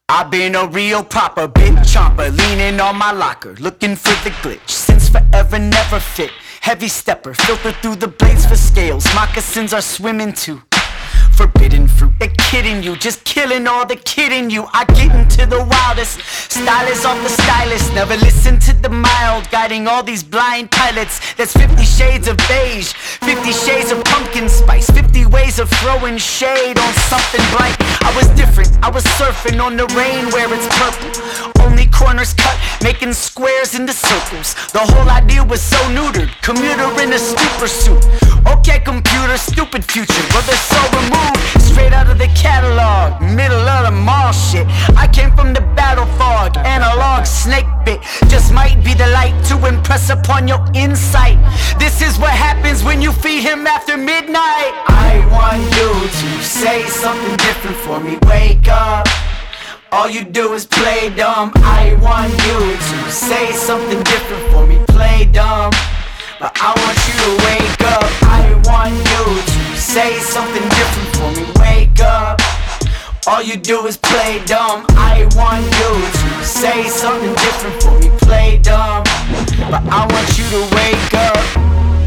I've been a real proper big chomper, leaning on my locker, looking for the glitch. Since forever never fit, heavy stepper, filter through the blades for scales. Moccasins are swimming too. Forbidden fruit, they're kidding you, just killing all the kid in you. I get into the wildest, style is off the stylist. Never listen to the mild, guiding all these blind pilots. There's 50 shades of beige, 50 shades of pumpkin spice, 50 ways of throwing shade on something bright. I was different, I was surfing on the rain where it's purple. Only corners cut, making squares into circles. The whole idea was so neutered, commuter in a stupor suit. Okay computer, stupid future, but they're so removed. Straight out of the catalog, middle of the mall shit. I came from the battle fog, analog snake bit. Just might be the light to impress upon your insight. This is what happens when you feed him after midnight. I want you to say something different for me, wake up. All you do is play dumb. I want you to say something different for me, play dumb. But I want you to wake up. I want you to say something different for me, wake up. All you do is play dumb. I want you to say something different for me, play dumb. But I want you to wake up.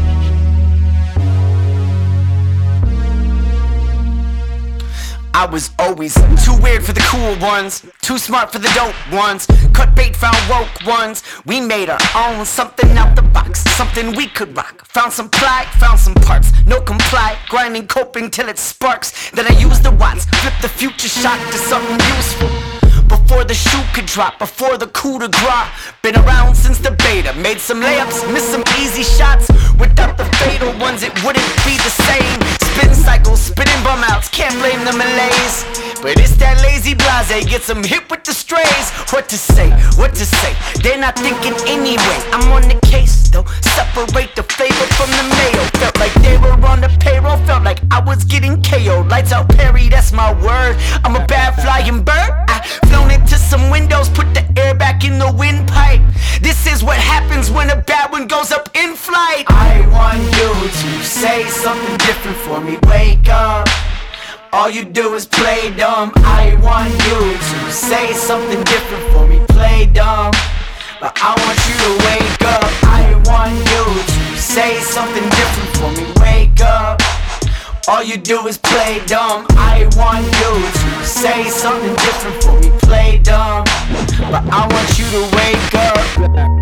I was always too weird for the cool ones, too smart for the dope ones. Cut bait, found woke ones. We made our own, something out the box, something we could rock. Found some ply, found some parts, no comply. Grinding, coping till it sparks. Then I used the watts, flip the future shock to something useful. Before the shoe could drop, before the coup de grace. Been around since the beta, made some layups, missed some easy shots. Without the fatal ones it wouldn't be the same. Spitting cycles, spitting bum outs, can't blame the malaise. But it's that lazy blase, gets them hit with the strays. What to say, what to say, they're not thinking anyway. I'm on the case though, separate the flavor from the mayo. Felt like they were on the payroll, felt like I was getting KO'd. Lights out Perry, that's my word. I'm a bad flying bird, I flown into some windows, put the air back in the windpipe. This is what happens when a bad one goes up in flight. I want you to say something different for me, wake up. All you do is play dumb. I want you to say something different for me, play dumb. But I want you to wake up. I want you to say something different for me, wake up. All you do is play dumb. I want you to say something different for me, play dumb. But I want you to wake up.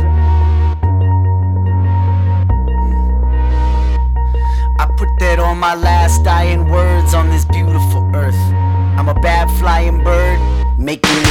I put that on my last dying words on this beautiful earth. I'm a bad flying bird, making